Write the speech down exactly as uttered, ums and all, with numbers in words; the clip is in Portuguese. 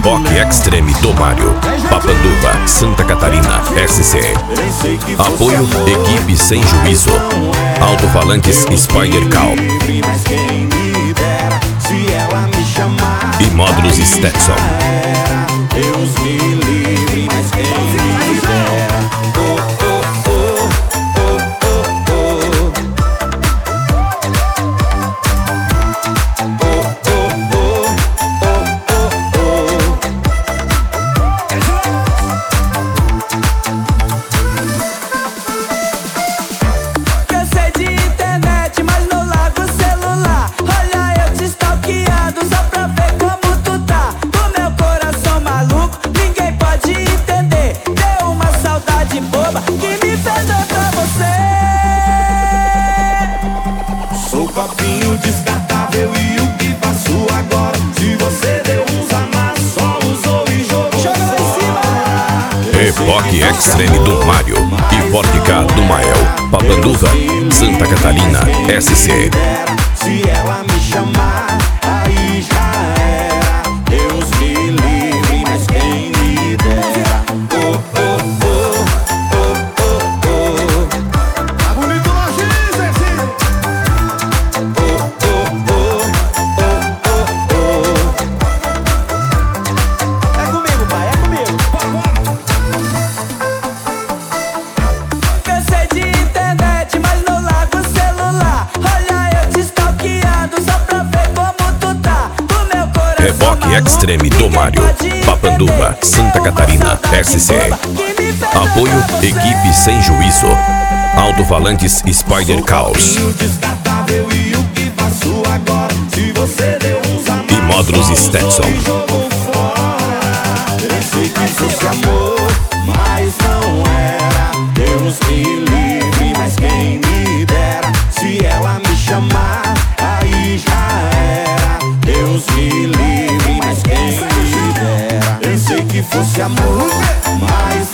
Reboque Extreme do Mário, Papanduva, Santa Catarina, S C. Apoio Equipe Sem Juízo, Alto-Falantes Spider Cal e Módulos Stetson. Deus me livre, mas quem me dera. Oh, oh, oh, oh, oh, oh. Oh, oh, oh, oh, oh, oh. Cansei de internet, mas não largo o celular. Olha eu te stalkeando só pra ver como tu tá. Do meu coração maluco, ninguém pode entender. Deu uma saudade boba que me fez dar pra você. Sou copinho descartável e o que faço agora? Se você deu uns amassos, só usou e jogou fora. Reboque Extreme do Mário e Vodka do Mael, Papanduva, Santa Catarina, S C. Se ela me chamar, aí já era. Deus me livre, mas quem me dera. Oh, oh, oh, oh, oh, oh. Tá bonito hoje, Zé. Oh, oh, oh, oh, oh, oh. É comigo, pai, é comigo. Cansei de internet, mas não largo o celular. Olha eu te stalkeando só pra ver como tu tá. Do meu coração Reboque maluco, Extreme do ninguém Mário, pode Papanduva, entender. Santa Catarina, S C. Apoio Equipe Sem Juízo, Alto-Falantes Spider Caos Copinho descartável e o que faço agora? Se você deu uns amassos, e Módulos Stetson. e jogou fora. Eu sei que fosse amor, mas não era. Deus me livre, mas quem me dera. Se ela me chamar, aí já era. Deus me livre, mas quem me dera. Eu sei que fosse amor, mas